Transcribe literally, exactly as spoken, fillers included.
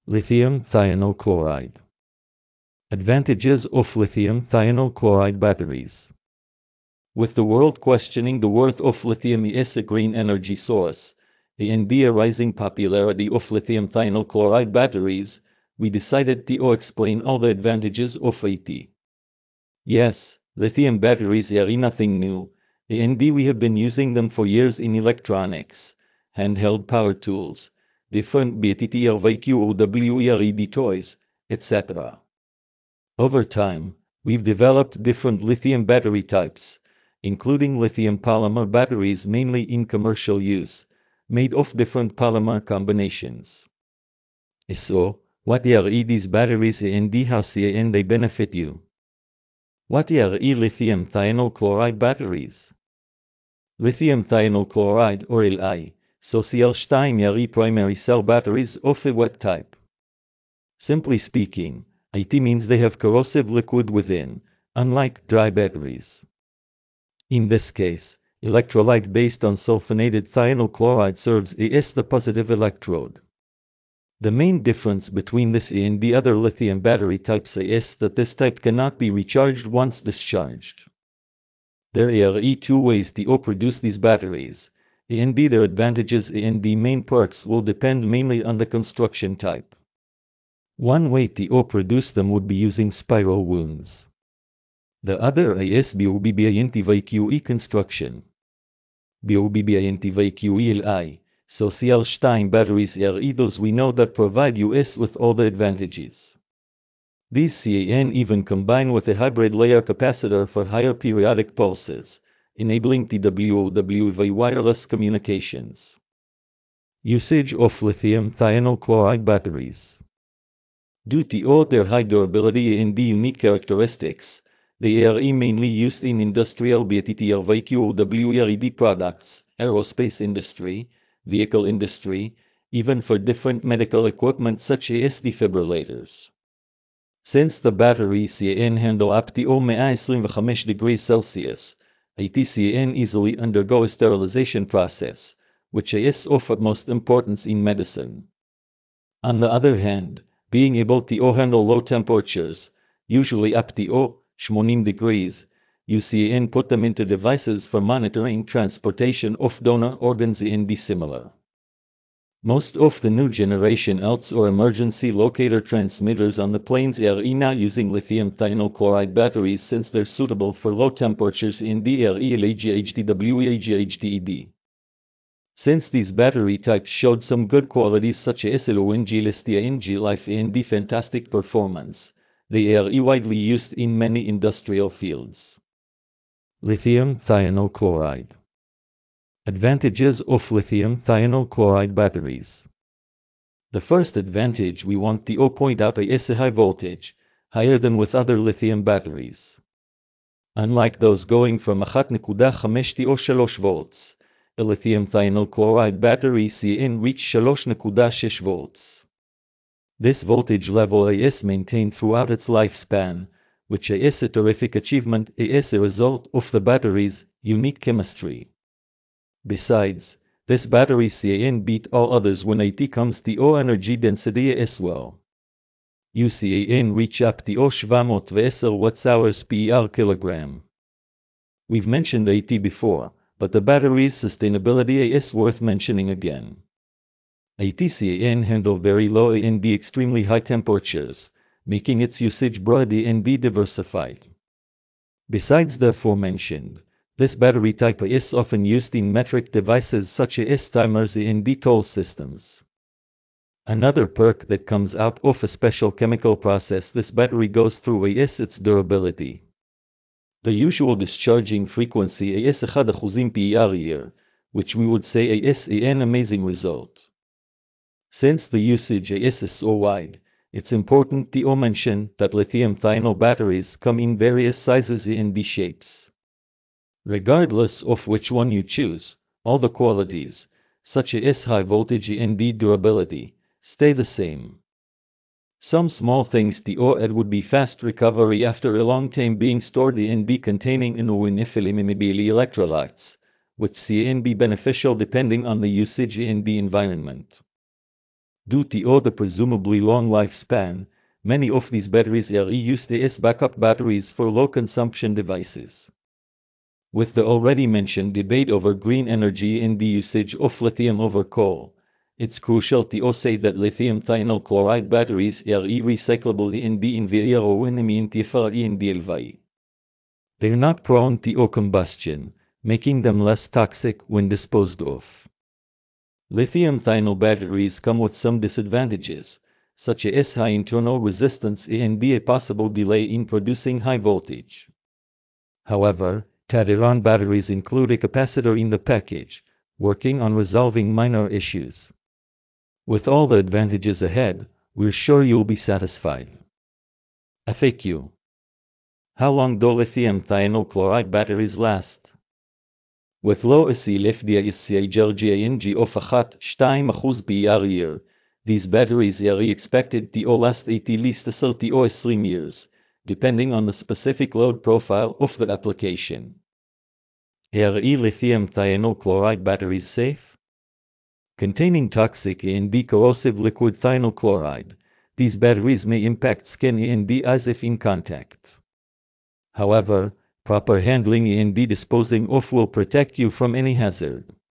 Lithium thionyl chloride. Advantages of lithium thionyl chloride batteries. With the world questioning the worth of lithium as a green energy source, and the rising popularity of lithium thionyl chloride batteries, we decided to explain all the advantages of it. Yes, lithium batteries are nothing new, and we have been using them for years in electronics, handheld power tools, different B T T L V Q O W E R E D toys, et cetera. Over time, we've developed different lithium battery types, including lithium polymer batteries mainly in commercial use, made of different polymer combinations. So, what are these batteries and how can they benefit you? What are lithium thionyl chloride batteries? Lithium thionyl chloride, or L I, social two primary cell batteries of a wet type. Simply speaking, it means they have corrosive liquid within, unlike dry batteries. In this case, electrolyte based on sulfonated thionyl chloride serves as the positive electrode. The main difference between this and the other lithium battery types is that this type cannot be recharged once discharged. There are two ways to produce these batteries, and their advantages and the main perks will depend mainly on the construction type. One way to produce them would be using spiral wounds. The other is B O B B I N T V Q E construction. B O B B I N T V Q E L I, social two batteries are those we know that provide us with all the advantages. These can even combine with a hybrid layer capacitor for higher periodic pulses, enabling T W W V wireless communications. Usage of lithium thionyl chloride batteries. Due to their high durability and the unique characteristics, they are mainly used in industrial B T T L V Q O W E R E D products, aerospace industry, vehicle industry, even for different medical equipment such as defibrillators. Since the batteries can handle up to one hundred twenty-five degrees Celsius, it can easily undergo a sterilization process, which is of utmost importance in medicine. On the other hand, being able to handle low temperatures, usually up to eighty degrees, you can put them into devices for monitoring transportation of donor organs and similar. Most of the new generation E L Ts or emergency locator transmitters on the planes are now using lithium thionyl chloride batteries since they're suitable for low temperatures in the air G H T W A G H T E D. Since these battery types showed some good qualities such as low energy life and the fantastic performance, they are widely used in many industrial fields. Lithium thionyl chloride. Advantages of lithium thionyl chloride batteries. The first advantage we want to point out is a high voltage, higher than with other lithium batteries. Unlike those going from one point five to three volts, a lithium thionyl chloride battery can reach three point six volts. This voltage level is maintained throughout its lifespan, which is a terrific achievement as a result of the battery's unique chemistry. Besides, this battery can beat all others when it comes to energy density as well. You can reach up to seven hundred ten watt-hours per kilogram. We've mentioned it before, but the battery's sustainability is worth mentioning again. It can handle very low and extremely high temperatures, making its usage broad and diversified. Besides the aforementioned, this battery type is often used in metric devices such as timers and toll systems. Another perk that comes out of a special chemical process this battery goes through is its durability. The usual discharging frequency is one percent per year, which we would say is an amazing result. Since the usage is so wide, it's important to mention that lithium thionyl batteries come in various sizes and shapes. Regardless of which one you choose, all the qualities, such as high voltage and durability, stay the same. Some small things to add would be fast recovery after a long time being stored and containing infinitely electrolytes, which can be beneficial depending on the usage and the environment. Due to the presumably long lifespan, many of these batteries are used as backup batteries for low-consumption devices. With the already mentioned debate over green energy and the usage of lithium over coal, it's crucial to say that lithium thionyl chloride batteries are recyclable in the environment in the They're not prone to combustion, making them less toxic when disposed of. Lithium thionyl batteries come with some disadvantages, such as high internal resistance and a possible delay in producing high voltage. However, Tadiran batteries include a capacitor in the package, working on resolving minor issues. With all the advantages ahead, we're sure you'll be satisfied. F A Q. How long do lithium thionyl chloride batteries last? With low S E L F D I S C G G of one point two percent per year, these batteries are expected to last at least thirty or twenty years, depending on the specific load profile of the application. Are lithium thionyl chloride batteries safe? Containing toxic and corrosive liquid thionyl chloride, these batteries may impact skin and as if in contact. However, proper handling and disposing of will protect you from any hazard.